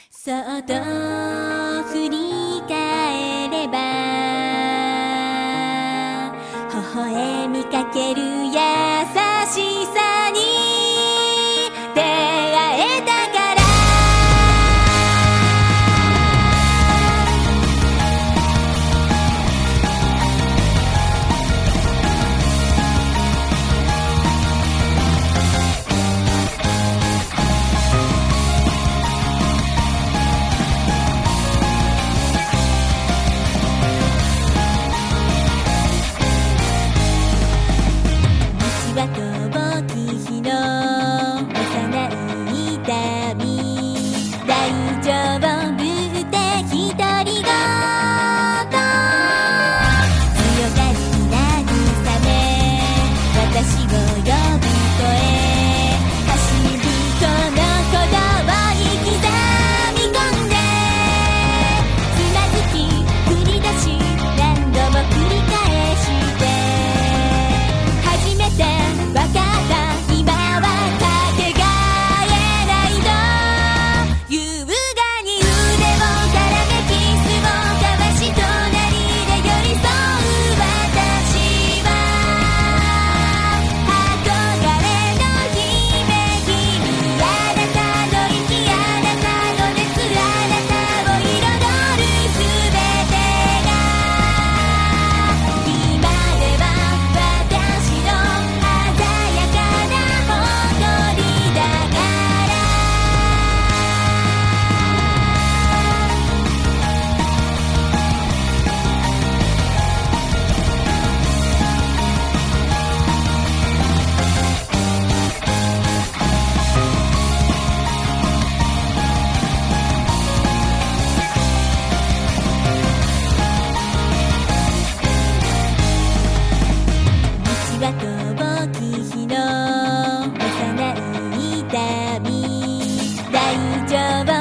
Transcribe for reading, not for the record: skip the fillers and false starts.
そっと振り返れば微笑みかける優しさに出会えたから。遠き日の幼い痛み大丈夫って独り言強がり慰め私を呼ぶ声走るこの鼓動を刻み込んでつまずき繰り出し何度も繰り返して初めてわかった今はかけがえないと優雅に腕を絡めキスを交わし隣で寄り添う私は憧れの姫君あなたの息あなたの熱あなたを彩るすべてが今では私の鮮やかな誇りだから。道は遠き日の幼い痛み大丈夫